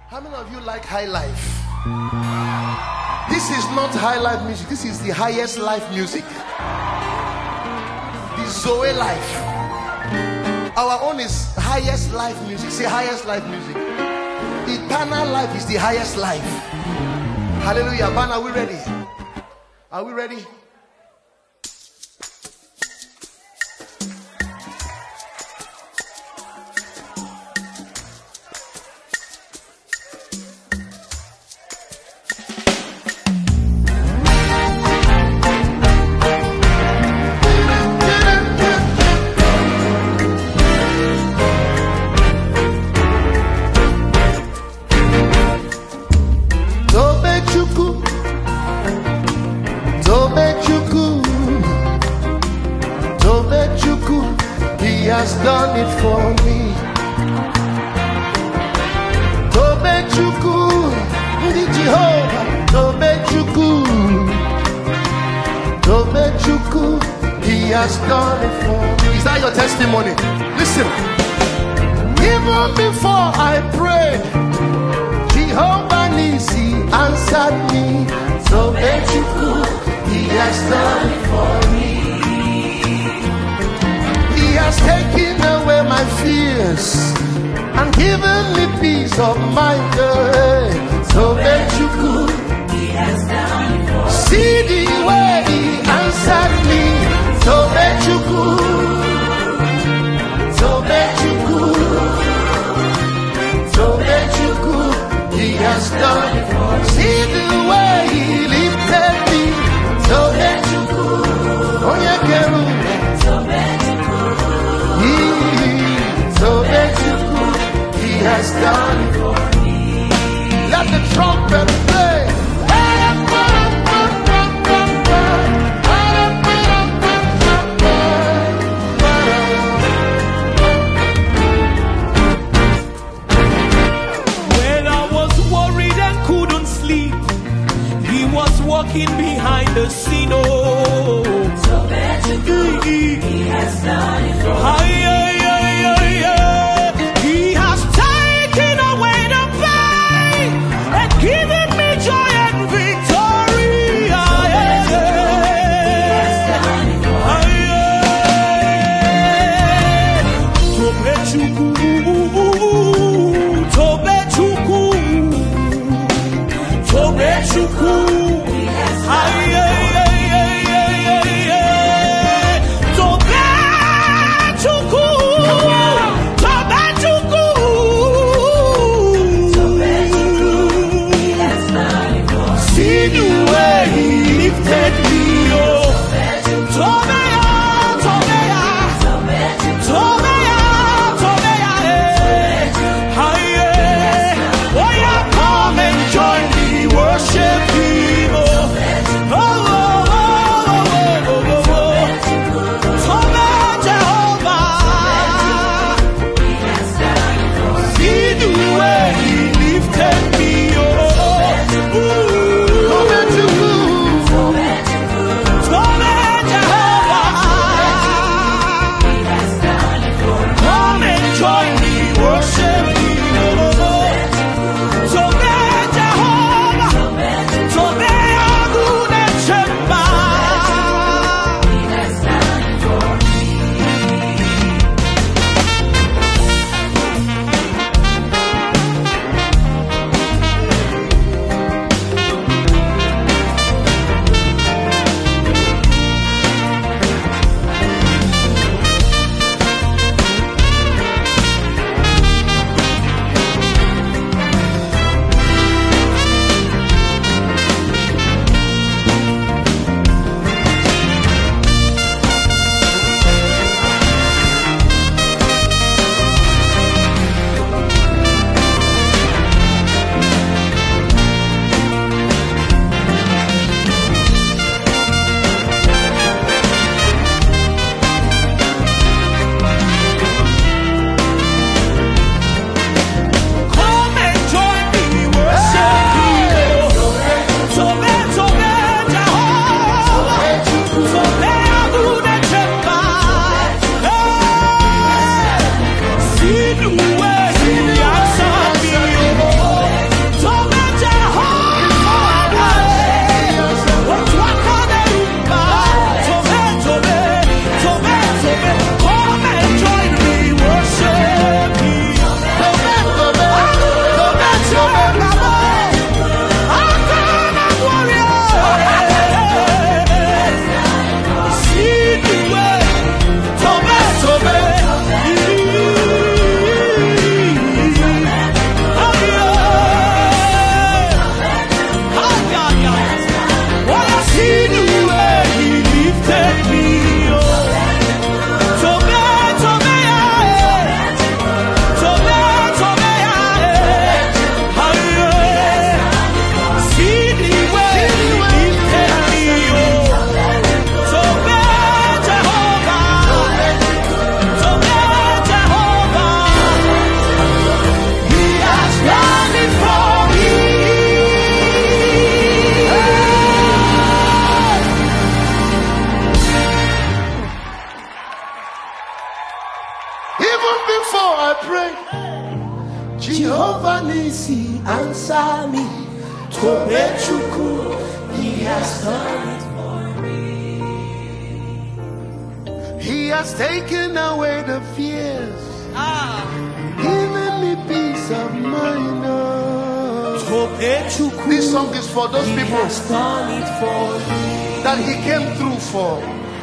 How many of you like high life? This is not high life music. This is the highest life music. The Zoe life. Our own is highest life music. Say highest life music. Eternal life is the highest life. Hallelujah. Man, are we ready? Are we ready? He has done it for me. Tobe Chuku, the Jehovah. Tobe Chuku, Tobe Chuku. He has done it for me. Is that your testimony? Listen. Even before I prayed, Jehovah Nisi answered me. Tobe Chuku, He has done it for me. He has taken away my fears and given me peace of mind. So that you could, He has done it for me. See the way He answered me. So that you could, so that you could, so that you could, He has done it for me. See the way He lifted me. So that you could, oh yeah, girl. So that you could. So that you could, He has done it for me. Let the trumpet play. When I was worried and couldn't sleep, He was walking behind the scene. Oh, so that you could, He has done it for me. Chuku. Jehovah Nisi, answer me. Tobechuku, he has done it for me. He has taken away the fears, giving me peace of mind. This song is for those people that he came through for.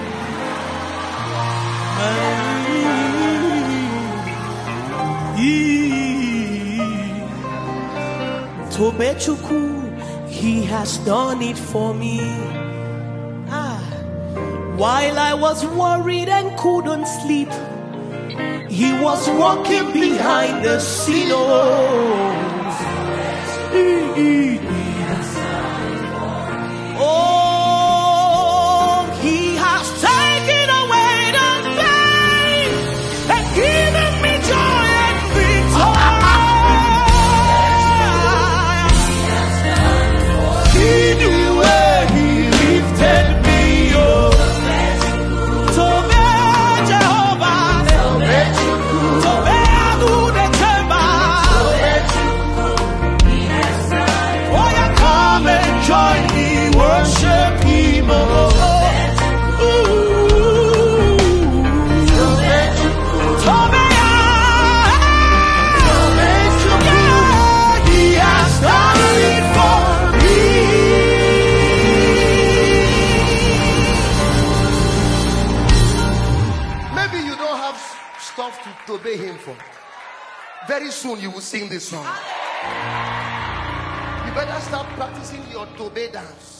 Tobechuku, he has done it for me. While I was worried and couldn't sleep, he was walking behind the scene. Oh, he has taken away the pain and given me joy and victory. See the way he lifted me up. Tobe Jehovah, Tobe Adu de Cheba. Oh, yeah, come and join me, worship him. Tobe, he has done it for me. Maybe you don't have stuff to obey him for. Very soon you will sing this song. You better start practicing your Tobe dance.